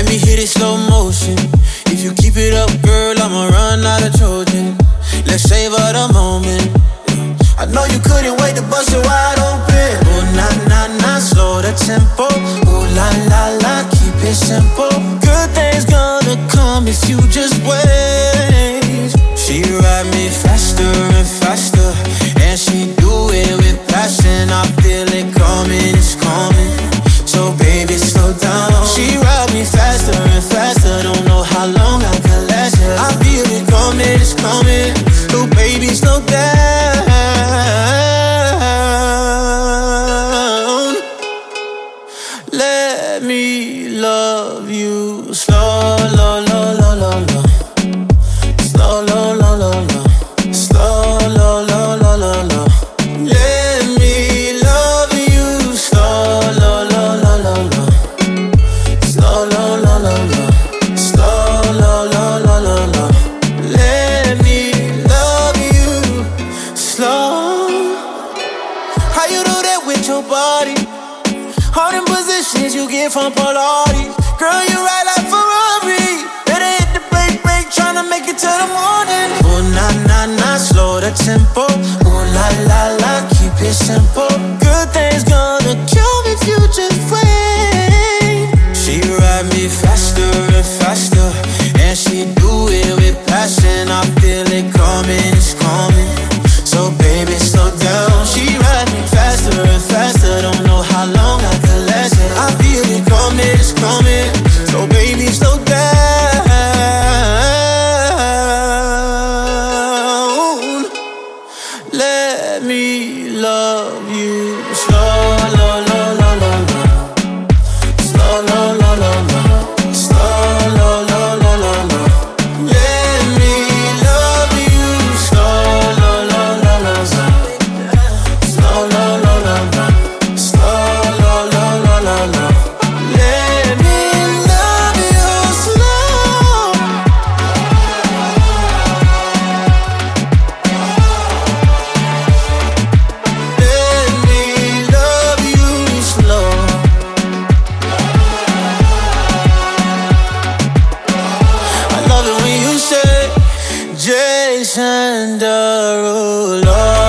me hit it slow motion. If you keep it up, girl, I'ma run out of Trojan. Let's savor the moment. I know you couldn't wait to bust it wide open. Oh, nah, nah, nah, slow the tempo. Oh, la, la, la, keep it simple. Good things gonna come if you just wait. She ride me faster and faster, and she do it with passion. I feel it coming, it's coming. So baby, slow down. She ride me faster and faster. Don't know how long I can last it. I feel it coming, it's coming. So baby, slow down. Let me love you slow, low, low, low, low, low. Slow, low, low, low, low. Slow, low, low, low, low, low. Let me love you slow, low, low, low, low, low. Slow, low, low, low, low. Slow, low, low, low, low, low. Let me love you slow. How you do that with your body? All them positions you get from Pilates. Girl, you ride like Ferrari. Better hit the brake, brake, tryna make it to the morning. Oh, nah, nah, nah, slow the tempo. Oh, la, la, la, keep it simple. Good things gonna come if you just wait. She ride me faster and faster, and she do it with passion. I feel it coming, it's coming. So baby, slow down. She ride me faster and faster. Don't know how long I can last it. I feel it coming, it's coming. So baby, slow down. Let me love you slow, low, low, low, low, low. Slow, low, low, low, low. Slow, low, low, low, low, low. Let me love you slow, low, low, low, low, low. Slow, low, low, low, low. Slow, low, low, low, low, low. Let me love you slow. Let me love you slow. I love it when you say Jason Derulo.